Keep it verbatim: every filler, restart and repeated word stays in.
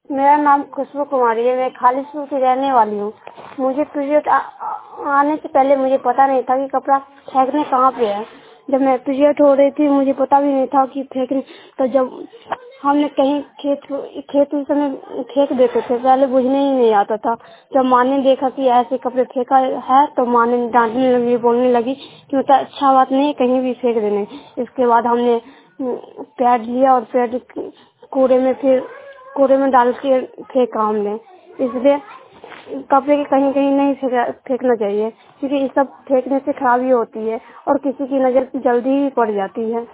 मेरा नाम खुशबू कुमारी है। मैं खालिशपुर की रहने वाली हूँ। मुझे पीरियड आ, आने से पहले मुझे पता नहीं था कि कपड़ा फेंकने कहाँ पे है। जब मैं पीरियड हो रही थी मुझे पता भी नहीं था कि फेंकने, तो जब हमने कहीं खेत खेत उस समय फेंक देते थे, पहले बुझने ही नहीं आता था। जब माँ ने देखा कि ऐसे कपड़े फेंका है तो माँ ने डांटने लगी, बोलने लगी कि मतलब अच्छा बात नहीं, कहीं भी फेंक देने। इसके बाद हमने पैड लिया और पैड कूड़े में फिर कूड़े में डाल के फेंका हमने। इसलिए कपड़े के कहीं कहीं नहीं फेंकना चाहिए, क्योंकि ये सब फेंकने से खराबी होती है और किसी की नजर जल्दी ही पड़ जाती है।